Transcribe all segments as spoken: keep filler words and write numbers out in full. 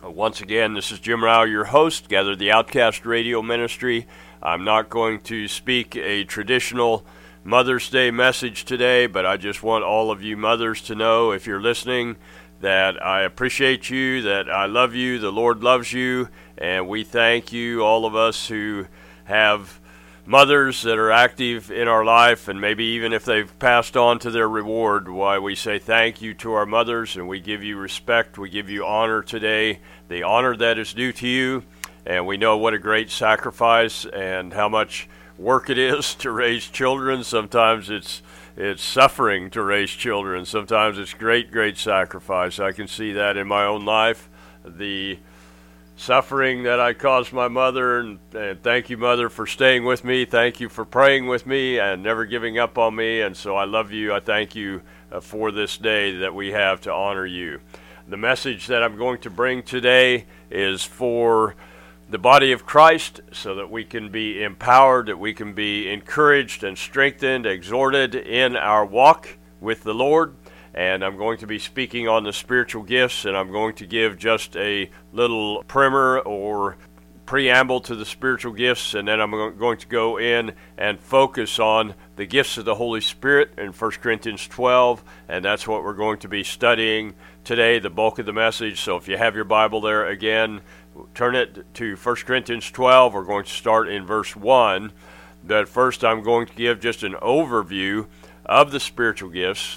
Once again, this is Jim Rao, your host, Gather the Outcast Radio Ministry. I'm not going to speak a traditional Mother's Day message today, but I just want all of you mothers to know, if you're listening, that I appreciate you, that I love you, the Lord loves you, and we thank you, all of us who have mothers that are active in our life, and maybe even if they've passed on to their reward, why we say thank you to our mothers, and we give you respect, we give you honor today, the honor that is due to you, and we know what a great sacrifice and how much work it is to raise children. Sometimes it's it's suffering to raise children. Sometimes it's great, great sacrifice. I can see that in my own life, the suffering that I caused my mother, and, and thank you, Mother, for staying with me. Thank you for praying with me and never giving up on me, and so I love you. I thank you uh, for this day that we have to honor you. The message that I'm going to bring today is for the body of Christ, so that we can be empowered, that we can be encouraged and strengthened, exhorted in our walk with the Lord. And I'm going to be speaking on the spiritual gifts, and I'm going to give just a little primer or preamble to the spiritual gifts, and then I'm going to go in and focus on the gifts of the Holy Spirit in First Corinthians twelve, and that's what we're going to be studying today, the bulk of the message. So if you have your Bible there, again, turn it to First Corinthians twelve. We're going to start in verse one. But first I'm going to give just an overview of the spiritual gifts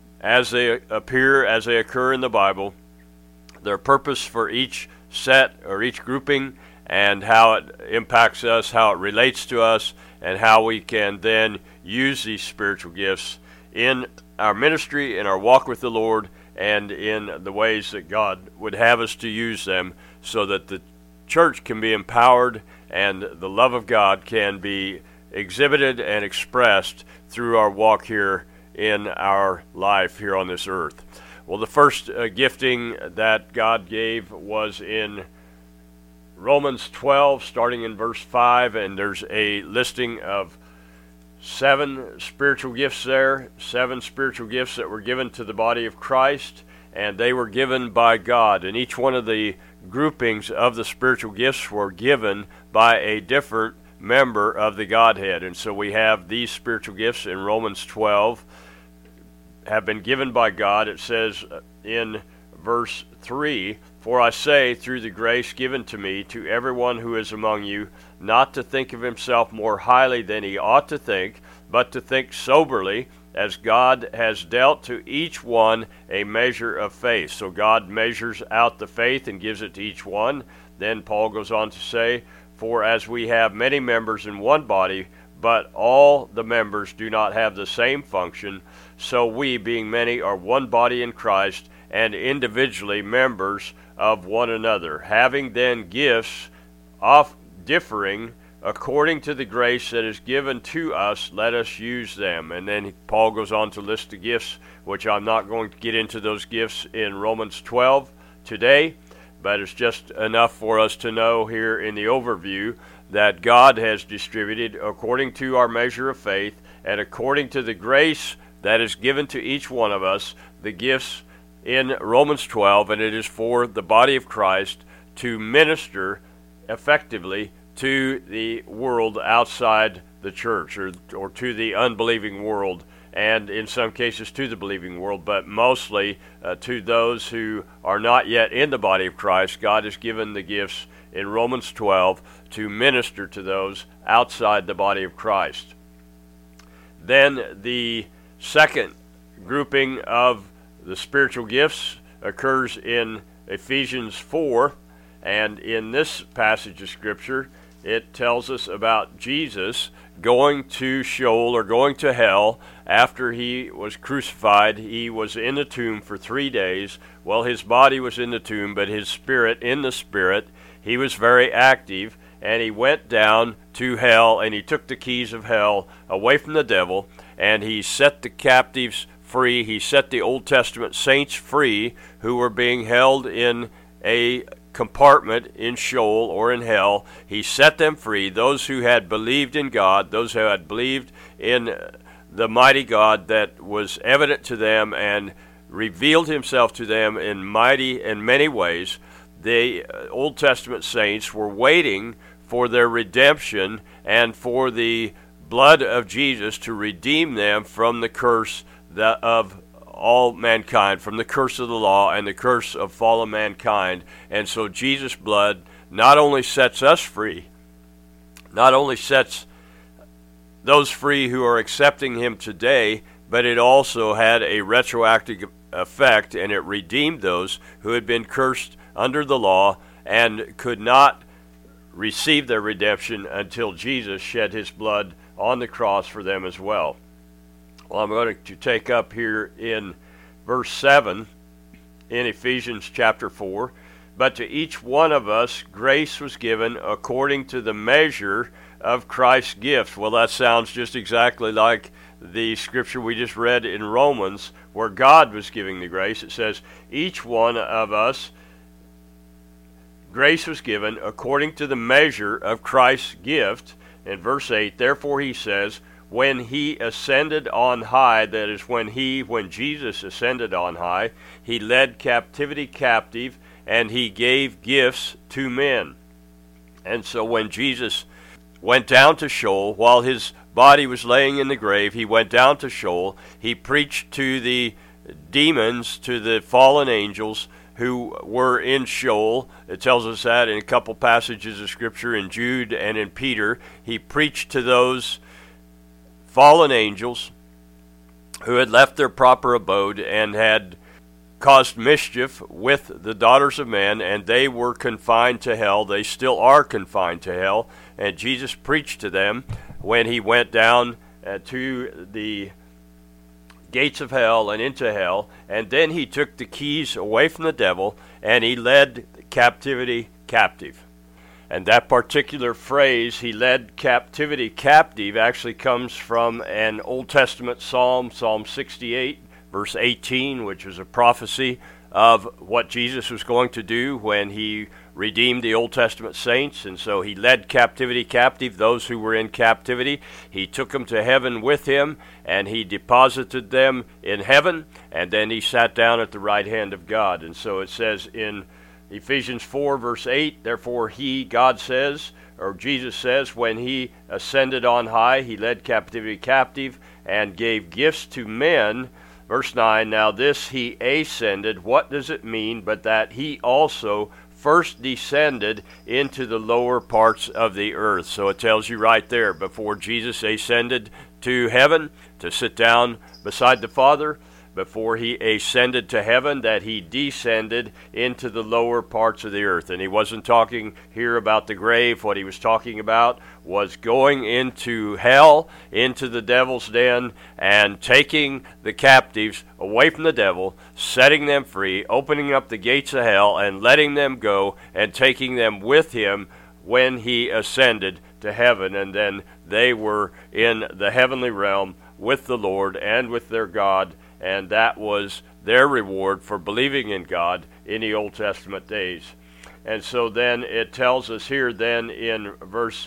as they appear, as they occur in the Bible, their purpose for each set or each grouping, and how it impacts us, how it relates to us, and how we can then use these spiritual gifts in our ministry, in our walk with the Lord, and in the ways that God would have us to use them, so that the church can be empowered and the love of God can be exhibited and expressed through our walk here in our life here on this earth. Well, the first uh, gifting that God gave was in Romans twelve, starting in verse five, and there's a listing of seven spiritual gifts there, seven spiritual gifts that were given to the body of Christ, and they were given by God, and each one of the groupings of the spiritual gifts were given by a different member of the Godhead. And so we have these spiritual gifts in Romans twelve have been given by God. It says in verse three, "For I say, through the grace given to me, to everyone who is among you, not to think of himself more highly than he ought to think, but to think soberly, as God has dealt to each one a measure of faith." So God measures out the faith and gives it to each one. Then Paul goes on to say, "For as we have many members in one body, but all the members do not have the same function, so we, being many, are one body in Christ, and individually members of one another. Having then gifts of differing according to the grace that is given to us, let us use them." And then Paul goes on to list the gifts, which I'm not going to get into those gifts in Romans twelve today, but it's just enough for us to know here in the overview that God has distributed according to our measure of faith and according to the grace that is given to each one of us, the gifts in Romans twelve, and it is for the body of Christ to minister effectively to the world outside the church, or, or to the unbelieving world, and in some cases to the believing world, but mostly uh, to those who are not yet in the body of Christ. God has given the gifts in Romans twelve to minister to those outside the body of Christ. Then the second grouping of the spiritual gifts occurs in Ephesians four, and in this passage of Scripture, it tells us about Jesus going to Sheol, or going to hell, after he was crucified. He was in the tomb for three days. Well, his body was in the tomb, but his spirit, in the spirit, he was very active, and he went down to hell, and he took the keys of hell away from the devil, and he set the captives free. He set the Old Testament saints free who were being held in a compartment in Sheol or in hell. He set them free, those who had believed in God, those who had believed in the mighty God that was evident to them and revealed himself to them in mighty and many ways. the Old Testament saints were waiting for their redemption and for the blood of Jesus to redeem them from the curse that of all mankind, from the curse of the law and the curse of fallen mankind. And so Jesus' blood not only sets us free, not only sets those free who are accepting him today, but it also had a retroactive effect, and it redeemed those who had been cursed under the law and could not receive their redemption until Jesus shed his blood on the cross for them as well. Well, I'm going to take up here in verse seven in Ephesians chapter four. But to each one of us grace was given according to the measure of Christ's gift. Well, that sounds just exactly like the scripture we just read in Romans, where God was giving the grace. It says, each one of us grace was given according to the measure of Christ's gift. In verse eight, therefore he says, when he ascended on high, that is when he, when Jesus ascended on high, he led captivity captive, and he gave gifts to men. And so when Jesus went down to Sheol, while his body was laying in the grave, he went down to Sheol. He preached to the demons, to the fallen angels who were in Sheol. It tells us that in a couple passages of Scripture in Jude and in Peter. He preached to those fallen angels who had left their proper abode and had caused mischief with the daughters of men, and they were confined to hell. They still are confined to hell. And Jesus preached to them when he went down uh, to the gates of hell and into hell. And then he took the keys away from the devil, and he led captivity captive. And that particular phrase, he led captivity captive, actually comes from an Old Testament psalm, Psalm sixty-eight, verse eighteen, which is a prophecy of what Jesus was going to do when he redeemed the Old Testament saints. And so he led captivity captive, those who were in captivity. He took them to heaven with him, and he deposited them in heaven, and then he sat down at the right hand of God. And so it says in Ephesians four, verse eight, therefore he, God says, or Jesus says, when he ascended on high, he led captivity captive and gave gifts to men. Verse nine, now this he ascended. What does it mean but that he also first descended into the lower parts of the earth? So it tells you right there, before Jesus ascended to heaven to sit down beside the Father, before he ascended to heaven, that he descended into the lower parts of the earth. And he wasn't talking here about the grave. What he was talking about was going into hell, into the devil's den, and taking the captives away from the devil, setting them free, opening up the gates of hell, and letting them go, and taking them with him when he ascended to heaven. And then they were in the heavenly realm with the Lord and with their God, and that was their reward for believing in God in the Old Testament days. And so then it tells us here then in verse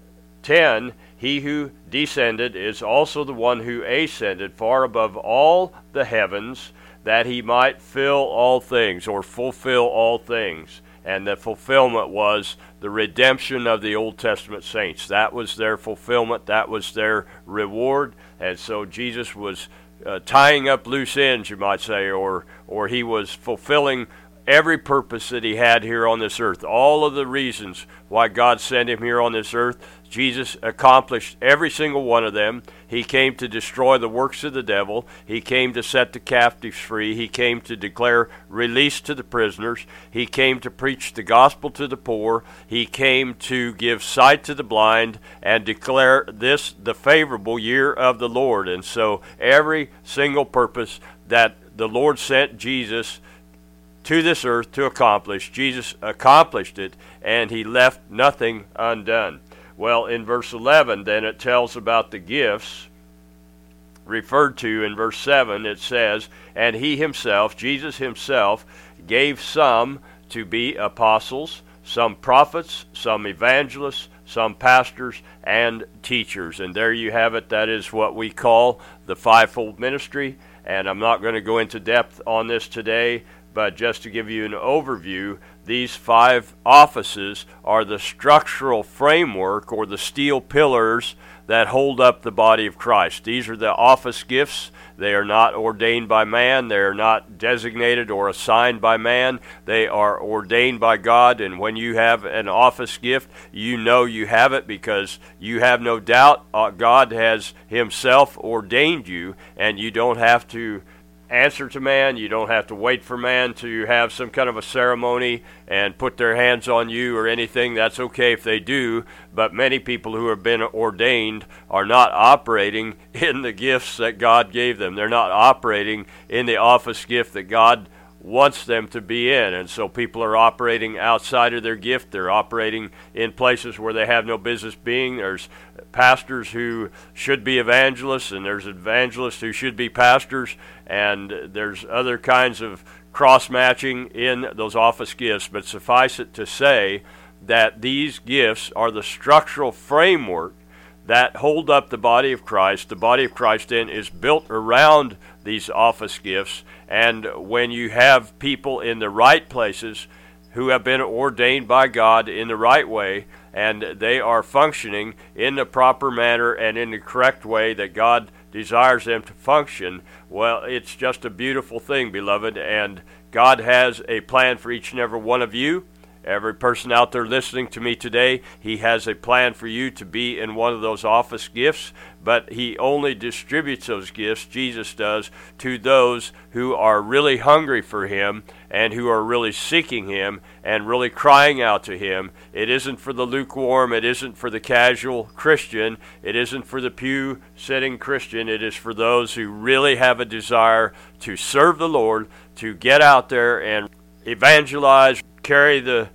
ten, he who descended is also the one who ascended far above all the heavens, that he might fill all things, or fulfill all things. And the fulfillment was the redemption of the Old Testament saints. That was their fulfillment. That was their reward. And so Jesus was uh, tying up loose ends, you might say, or or he was fulfilling every purpose that he had here on this earth. All of the reasons why God sent him here on this earth, Jesus accomplished every single one of them. He came to destroy the works of the devil. He came to set the captives free. He came to declare release to the prisoners. He came to preach the gospel to the poor. He came to give sight to the blind and declare this the favorable year of the Lord. And so every single purpose that the Lord sent Jesus to this earth to accomplish, Jesus accomplished it, and he left nothing undone. Well, in verse eleven, then it tells about the gifts referred to in verse seven. It says, and he himself, Jesus himself, gave some to be apostles, some prophets, some evangelists, some pastors, and teachers. And there you have it. That is what we call the fivefold ministry. And I'm not going to go into depth on this today, but just to give you an overview, these five offices are the structural framework or the steel pillars that hold up the body of Christ. These are the office gifts. They are not ordained by man. They are not designated or assigned by man. They are ordained by God, and when you have an office gift, you know you have it because you have no doubt uh, God has himself ordained you, and you don't have to answer to man. You don't have to wait for man to have some kind of a ceremony and put their hands on you or anything. That's okay if they do, but many people who have been ordained are not operating in the gifts that God gave them. They're not operating in the office gift that God wants them to be in, and so people are operating outside of their gift. They're operating in places where they have no business being. There's pastors who should be evangelists, and there's evangelists who should be pastors, and there's other kinds of cross-matching in those office gifts. But suffice it to say that these gifts are the structural framework that hold up the body of Christ. The body of Christ then is built around these office gifts, and when you have people in the right places who have been ordained by God in the right way, and they are functioning in the proper manner and in the correct way that God desires them to function, well, it's just a beautiful thing, beloved, and God has a plan for each and every one of you. Every person out there listening to me today, he has a plan for you to be in one of those office gifts, but he only distributes those gifts, Jesus does, to those who are really hungry for him and who are really seeking him and really crying out to him. It isn't for the lukewarm, it isn't for the casual Christian, it isn't for the pew-sitting Christian, it is for those who really have a desire to serve the Lord, to get out there and evangelize, carry the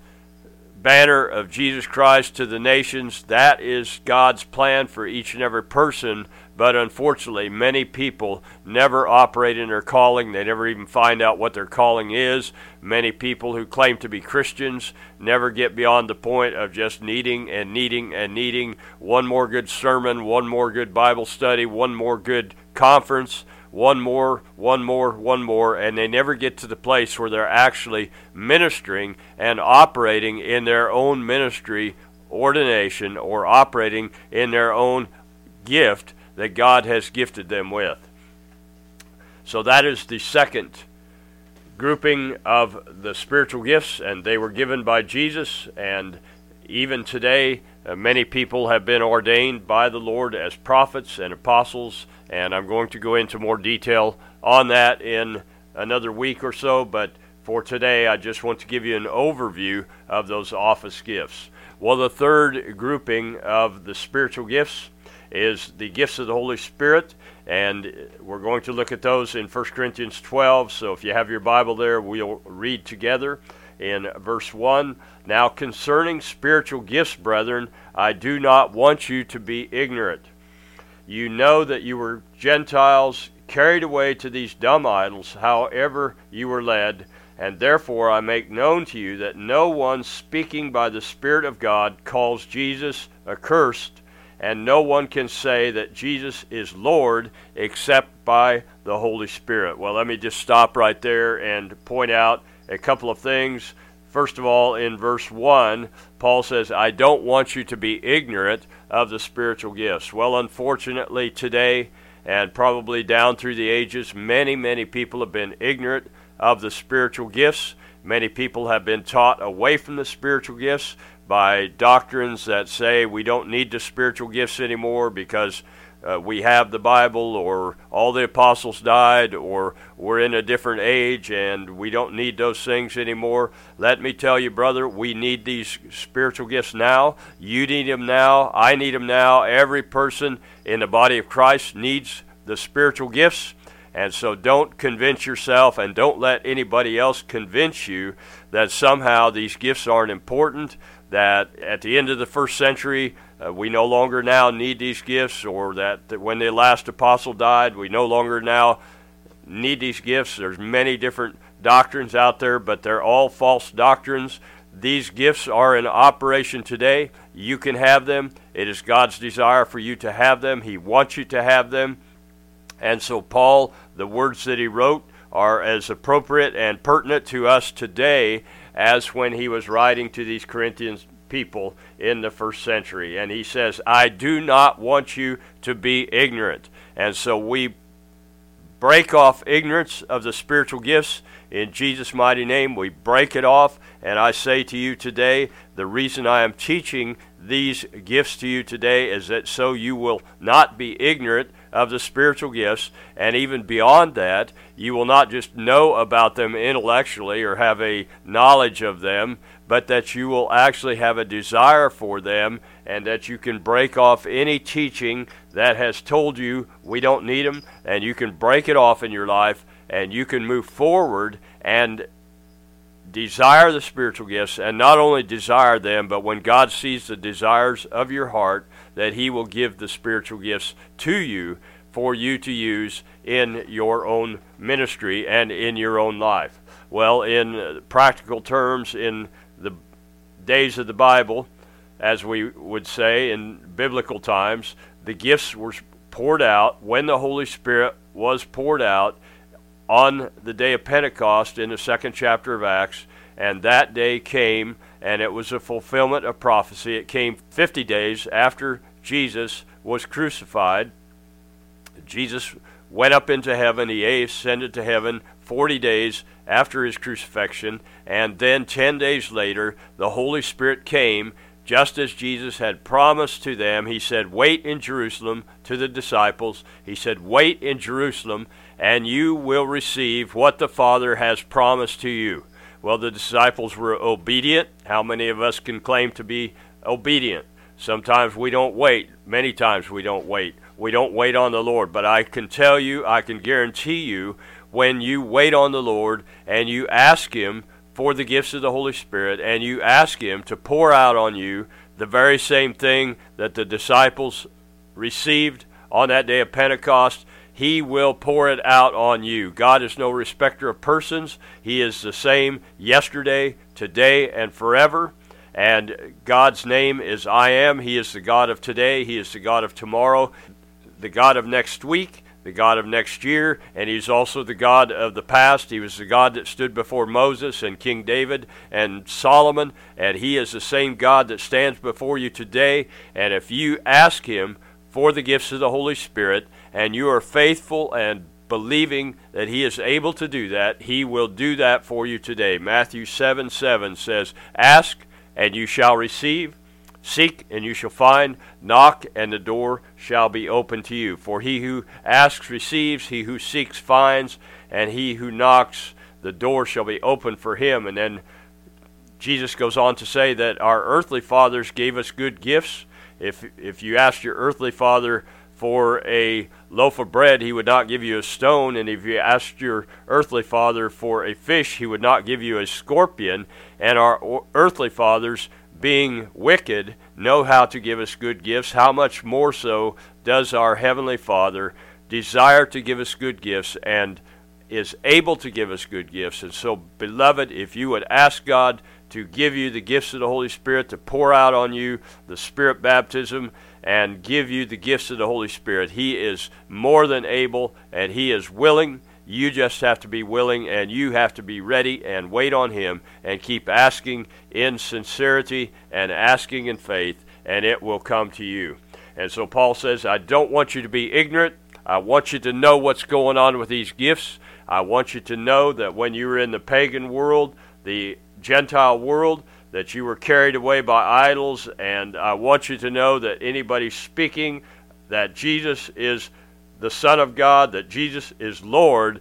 banner of Jesus Christ to the nations. That is God's plan for each and every person, but unfortunately many people never operate in their calling. They never even find out what their calling is. Many people who claim to be Christians never get beyond the point of just needing and needing and needing one more good sermon, one more good Bible study, one more good conference, one more, one more, one more, and they never get to the place where they're actually ministering and operating in their own ministry ordination or operating in their own gift that God has gifted them with. So that is the second grouping of the spiritual gifts, and they were given by Jesus, and even today uh, many people have been ordained by the Lord as prophets and apostles, and I'm going to go into more detail on that in another week or so, but for today I just want to give you an overview of those office gifts. Well, the third grouping of the spiritual gifts is the gifts of the Holy Spirit, and we're going to look at those in First Corinthians twelve, so if you have your Bible there, we'll read together in verse one. Now concerning spiritual gifts, brethren, I do not want you to be ignorant. You know that you were Gentiles, carried away to these dumb idols, however you were led, and therefore I make known to you that no one speaking by the Spirit of God calls Jesus accursed, and no one can say that Jesus is Lord except by the Holy Spirit. Well, let me just stop right there and point out a couple of things. First of all, in verse one, Paul says, I don't want you to be ignorant of the spiritual gifts. Well, unfortunately today, and probably down through the ages, many, many people have been ignorant of the spiritual gifts. Many people have been taught away from the spiritual gifts by doctrines that say we don't need the spiritual gifts anymore because uh, we have the Bible, or all the apostles died, or we're in a different age and we don't need those things anymore. Let me tell you, brother, we need these spiritual gifts now. You need them now. I need them now. Every person in the body of Christ needs the spiritual gifts. And so don't convince yourself, and don't let anybody else convince you that somehow these gifts aren't important, that at the end of the first century uh, we no longer now need these gifts, or that, that when the last apostle died we no longer now need these gifts. There's many different doctrines out there, but they're all false doctrines. These gifts are in operation today. You can have them. It is God's desire for you to have them. He wants you to have them. And so Paul, the words that he wrote are as appropriate and pertinent to us today as when he was writing to these Corinthian people in the first century. And he says, I do not want you to be ignorant. And so we break off ignorance of the spiritual gifts in Jesus' mighty name. We break it off, and I say to you today, the reason I am teaching these gifts to you today is that so you will not be ignorant of the spiritual gifts, and even beyond that, you will not just know about them intellectually or have a knowledge of them, but that you will actually have a desire for them, and that you can break off any teaching that has told you we don't need them, and you can break it off in your life, and you can move forward and desire the spiritual gifts, and not only desire them, but when God sees the desires of your heart, that he will give the spiritual gifts to you for you to use in your own ministry and in your own life. Well, in practical terms, in the days of the Bible, as we would say in biblical times, the gifts were poured out when the Holy Spirit was poured out on the day of Pentecost in the second chapter of Acts, and that day came, and it was a fulfillment of prophecy. It came fifty days after Jesus was crucified. Jesus went up into heaven. He ascended to heaven forty days after his crucifixion, and then ten days later, the Holy Spirit came, just as Jesus had promised to them. He said, wait in Jerusalem, to the disciples. He said, wait in Jerusalem, and you will receive what the Father has promised to you. Well, the disciples were obedient. How many of us can claim to be obedient? Sometimes we don't wait. Many times we don't wait. We don't wait on the Lord. But I can tell you, I can guarantee you, when you wait on the Lord and you ask him for the gifts of the Holy Spirit, and you ask him to pour out on you the very same thing that the disciples received on that day of Pentecost, he will pour it out on you. God is no respecter of persons. He is the same yesterday, today, and forever. And God's name is I Am. He is the God of today. He is the God of tomorrow, the God of next week, the God of next year, and he's also the God of the past. He was the God that stood before Moses and King David and Solomon, and he is the same God that stands before you today. And if you ask him for the gifts of the Holy Spirit, and you are faithful and believing that he is able to do that, he will do that for you today. Matthew seven seven says, ask, and you shall receive. Seek, and you shall find. Knock, and the door shall be open to you. For he who asks receives, he who seeks finds, and he who knocks, the door shall be open for him. And then Jesus goes on to say that our earthly fathers gave us good gifts. If if you asked your earthly father for a loaf of bread, he would not give you a stone. And if you asked your earthly father for a fish, he would not give you a scorpion. And our earthly fathers, being wicked, know how to give us good gifts. How much more so does our Heavenly Father desire to give us good gifts and is able to give us good gifts. And so, beloved, if you would ask God to give you the gifts of the Holy Spirit, to pour out on you the Spirit baptism and give you the gifts of the Holy Spirit, he is more than able and he is willing. You just have to be willing, and you have to be ready and wait on him and keep asking in sincerity and asking in faith, and it will come to you. And so Paul says, I don't want you to be ignorant. I want you to know what's going on with these gifts. I want you to know that when you were in the pagan world, the Gentile world, that you were carried away by idols, and I want you to know that anybody speaking that Jesus is the Son of God, that Jesus is Lord,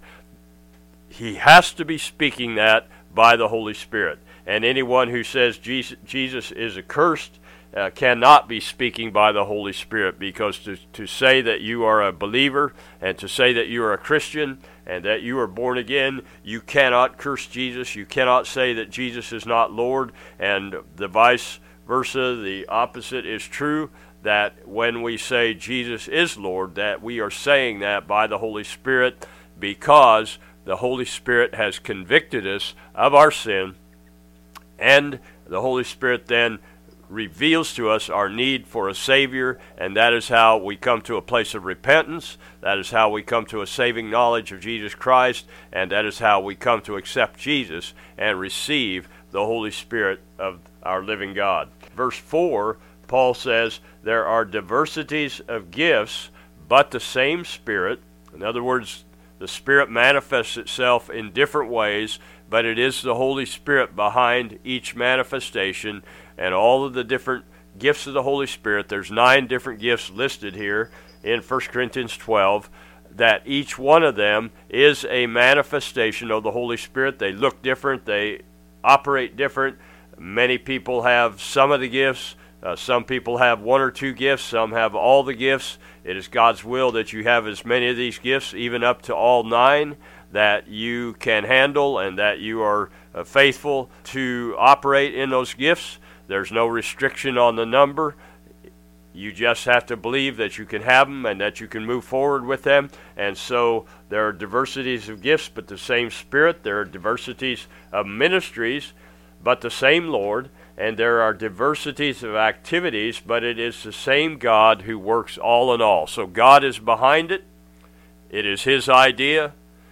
he has to be speaking that by the Holy Spirit. And anyone who says Jesus, Jesus is accursed uh, cannot be speaking by the Holy Spirit, because to, to say that you are a believer and to say that you are a Christian and that you are born again, you cannot curse Jesus. You cannot say that Jesus is not Lord, and the vice versa, the opposite is true. That when we say Jesus is Lord, that we are saying that by the Holy Spirit, because the Holy Spirit has convicted us of our sin, and the Holy Spirit then reveals to us our need for a Savior, and that is how we come to a place of repentance. That is how we come to a saving knowledge of Jesus Christ, and that is how we come to accept Jesus and receive the Holy Spirit of our living God. Verse four, Paul says, there are diversities of gifts, but the same Spirit. In other words, the Spirit manifests itself in different ways, but it is the Holy Spirit behind each manifestation. And all of the different gifts of the Holy Spirit, there's nine different gifts listed here in First Corinthians twelve, that each one of them is a manifestation of the Holy Spirit. They look different, they operate different. Many people have some of the gifts. Uh, some people have one or two gifts. Some have all the gifts. It is God's will that you have as many of these gifts, even up to all nine, that you can handle and that you are uh, faithful to operate in those gifts. There's no restriction on the number. You just have to believe that you can have them and that you can move forward with them. And so there are diversities of gifts, but the same Spirit. There are diversities of ministries, but the same Lord. And there are diversities of activities, but it is the same God who works all in all. So God is behind it. It is His idea.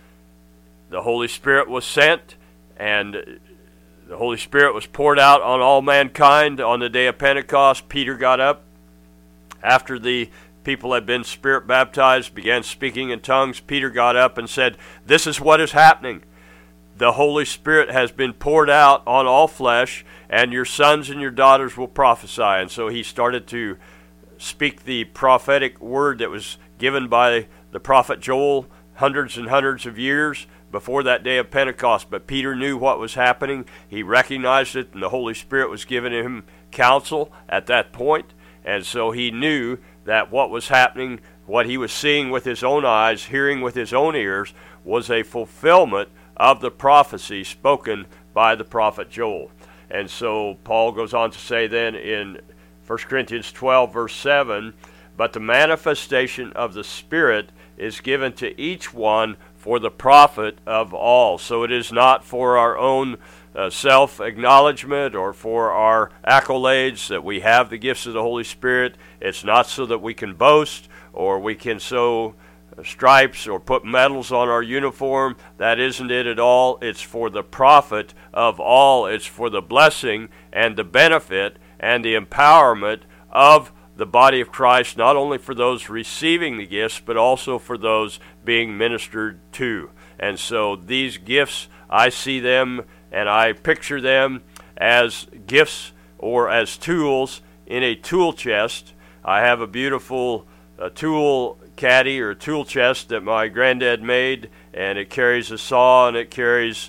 The Holy Spirit was sent, and the Holy Spirit was poured out on all mankind on the day of Pentecost. Peter got up after the people had been Spirit baptized, began speaking in tongues. Peter got up and said, "This is what is happening. The Holy Spirit has been poured out on all flesh, and your sons and your daughters will prophesy." And so he started to speak the prophetic word that was given by the prophet Joel hundreds and hundreds of years before that day of Pentecost. But Peter knew what was happening. He recognized it, and the Holy Spirit was giving him counsel at that point. And so he knew that what was happening, what he was seeing with his own eyes, hearing with his own ears, was a fulfillment of the prophecy spoken by the prophet Joel. And so Paul goes on to say then in First Corinthians twelve, verse seven, "But the manifestation of the Spirit is given to each one for the profit of all." So it is not for our own uh, self-acknowledgement or for our accolades that we have the gifts of the Holy Spirit. It's not so that we can boast or we can sew stripes or put medals on our uniform. That isn't it at all. It's for the profit of all. It's for the blessing and the benefit and the empowerment of the body of Christ, not only for those receiving the gifts, but also for those being ministered to. And so these gifts, I see them and I picture them as gifts or as tools in a tool chest. I have a beautiful uh, tool caddy or tool chest that my granddad made, and it carries a saw and it carries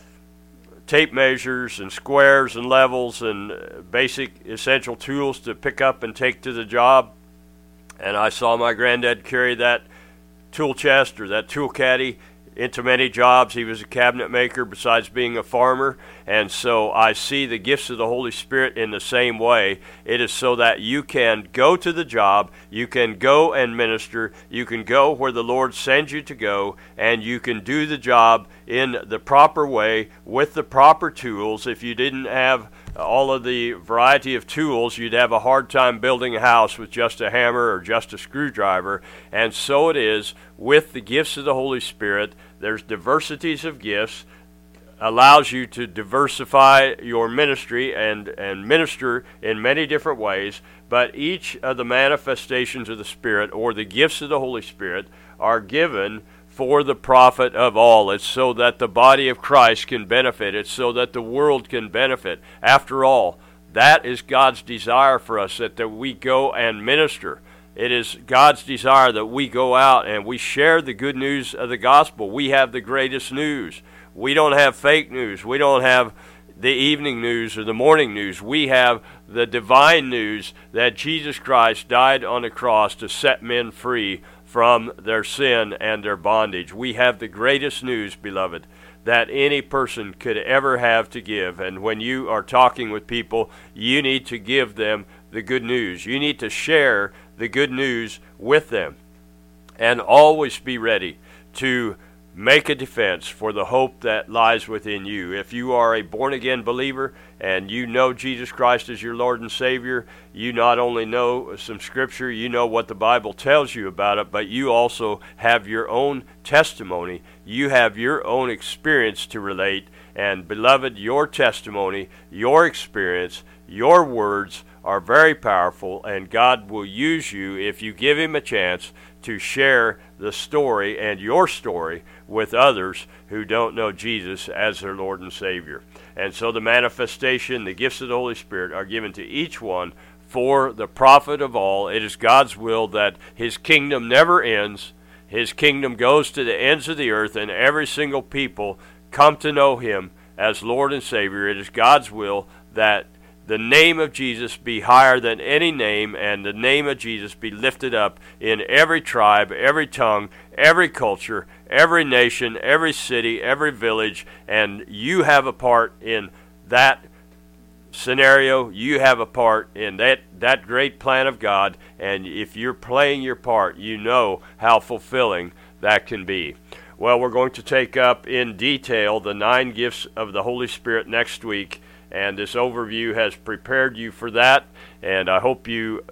tape measures and squares and levels and basic essential tools to pick up and take to the job. And I saw my granddad carry that tool chest or that tool caddy into many jobs. He was a cabinet maker besides being a farmer. And so I see the gifts of the Holy Spirit in the same way. It is so that you can go to the job, you can go and minister, you can go where the Lord sends you to go, and you can do the job in the proper way with the proper tools. If you didn't have all of the variety of tools, you'd have a hard time building a house with just a hammer or just a screwdriver. And so it is with the gifts of the Holy Spirit. There's diversities of gifts, allows you to diversify your ministry and, and minister in many different ways, but each of the manifestations of the Spirit or the gifts of the Holy Spirit are given for the profit of all. It's so that the body of Christ can benefit. It's so that the world can benefit. After all, that is God's desire for us, that, that we go and minister. It is God's desire that we go out and we share the good news of the gospel. We have the greatest news. We don't have fake news. We don't have the evening news or the morning news. We have the divine news that Jesus Christ died on the cross to set men free from their sin and their bondage. We have the greatest news, beloved, that any person could ever have to give. And when you are talking with people, you need to give them the good news. You need to share the good news with them. And always be ready to make a defense for the hope that lies within you. If you are a born-again believer and you know Jesus Christ as your Lord and Savior, you not only know some Scripture, you know what the Bible tells you about it, but you also have your own testimony. You have your own experience to relate. And beloved, your testimony, your experience, your words are very powerful, and God will use you if you give Him a chance to share the story and your story with others who don't know Jesus as their Lord and Savior. And so the manifestation, the gifts of the Holy Spirit are given to each one for the profit of all. It is God's will that His kingdom never ends. His kingdom goes to the ends of the earth, and every single people come to know Him as Lord and Savior. It is God's will that the name of Jesus be higher than any name, and the name of Jesus be lifted up in every tribe, every tongue, every culture, every nation, every city, every village, and you have a part in that scenario. You have a part in that, that great plan of God, and if you're playing your part, you know how fulfilling that can be. Well, we're going to take up in detail the nine gifts of the Holy Spirit next week, and this overview has prepared you for that, and I hope you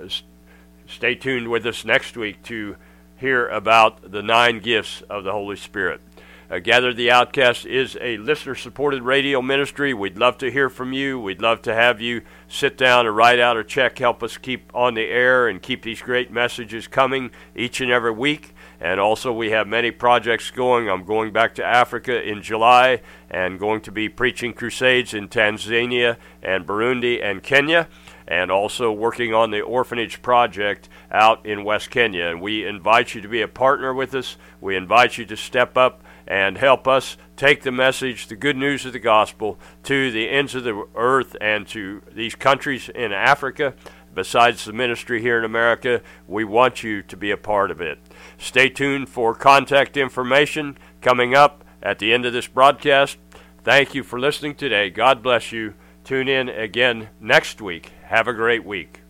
stay tuned with us next week to hear about the nine gifts of the Holy Spirit. Uh, Gather the Outcast is a listener-supported radio ministry. We'd love to hear from you. We'd love to have you sit down and write out a check, help us keep on the air and keep these great messages coming each and every week. And also we have many projects going. I'm going back to Africa in July and going to be preaching crusades in Tanzania and Burundi and Kenya, and also working on the orphanage project out in West Kenya. And we invite you to be a partner with us. We invite you to step up and help us take the message, the good news of the gospel, to the ends of the earth and to these countries in Africa. Besides the ministry here in America, we want you to be a part of it. Stay tuned for contact information coming up at the end of this broadcast. Thank you for listening today. God bless you. Tune in again next week. Have a great week.